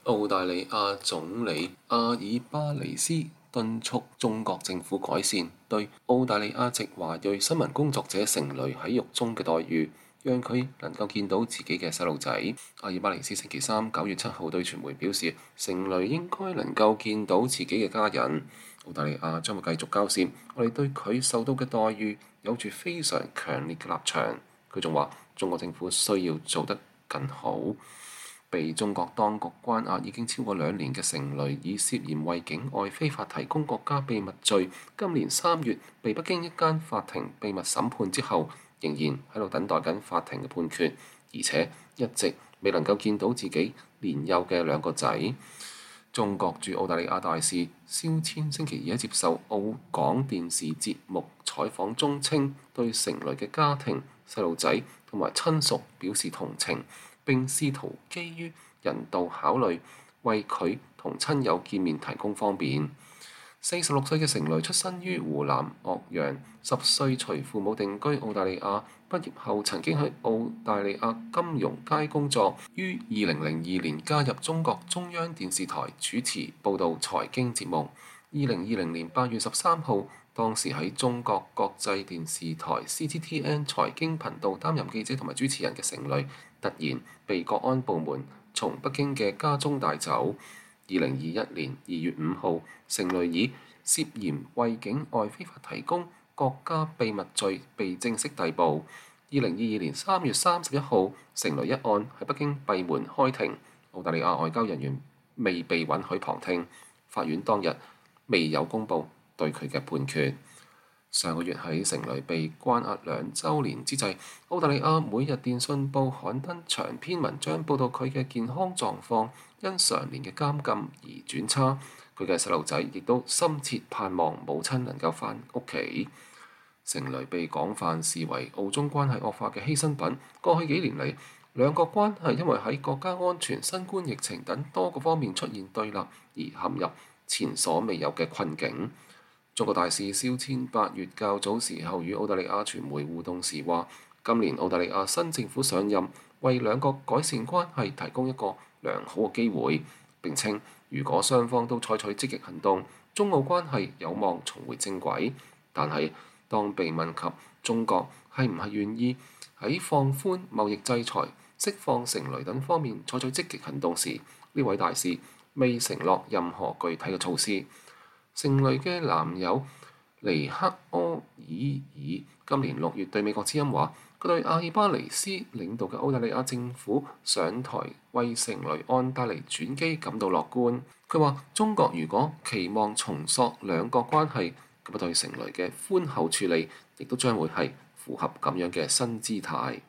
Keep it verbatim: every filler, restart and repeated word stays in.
澳大利亞總理阿爾巴尼斯敦促中國政府改善對澳大利亞籍華裔新聞工作者成蕾喺獄中嘅待遇，讓佢能夠見到自己嘅細路仔。阿爾巴尼斯星期三九月七號對傳媒表示，成蕾應該能夠見到自己嘅家人。澳大利亞將會繼續交涉，我哋對佢受到嘅待遇有住非常強烈嘅立場。佢仲話，中國政府需要做得更好。被中國當局關押已經超過兩年嘅成蕾，以涉嫌為境外非法提供國家秘密罪，今年三月被北京一間法庭秘密審判之後，仍然喺度等待緊法庭嘅判決，而且一直未能夠見到自己年幼嘅兩個仔。中國駐澳大利亞大使肖千星期二喺接受澳廣電視節目採訪中稱，對成蕾嘅家庭、細路仔同埋親屬表示同情，並試圖基於人道考慮，為佢同親友見面提供方便。四十六歲嘅成蕾出生於湖南岳陽，十歲隨父母定居澳大利亞，畢業後曾經喺澳大利亞金融街工作，於二零零二年加入中國中央電視台主持報導財經節目。二零二零年八月十三號，當時喺中國國際電視台 C G T N 財經頻道擔任記者同埋主持人嘅成蕾，突然被國安部門從北京嘅家中帶走。二零二一年二月五號，成蕾以涉嫌為境外非法提供國家秘密罪被正式逮捕。二零二二年三月三十一號，成蕾一案喺北京閉門開庭，澳大利亞外交人員未被允許旁聽，法院當日未有公佈對佢嘅判決。上個月喺成蕾被關押兩週年之際，澳大利亞每日電訊報刊登長篇文章報道佢嘅健康狀況因常年嘅監禁而轉差，佢嘅細路仔亦都深切盼望母親能夠返屋企。成蕾被廣泛視為澳中關係惡化嘅犧牲品。過去幾年嚟，兩國關係因為喺國家安全、新冠疫情等多個方面出現對立，而陷入前所未有嘅困境。中國大使肖千八月較早時候與澳大利亞傳媒互動時話，今年澳大利亞新政府上任，為兩國改善關係提供一個良好嘅機會。並稱，如果雙方都採取積極行動，中澳關係有望重回正軌。但係當被問及中國係唔係願意喺放寬貿易制裁、釋放成蕾等方面採取積極行動時，呢位大使未承諾任何具體嘅措施。成蕾嘅男友尼克柯爾爾今年六月對美國之音話，佢對阿爾巴尼斯領導嘅澳大利亞政府上台為成蕾案帶嚟轉機感到樂觀。佢話：中國如果期望重塑兩國關係，咁對成蕾嘅寬厚處理亦都將會係符合咁樣嘅新姿態。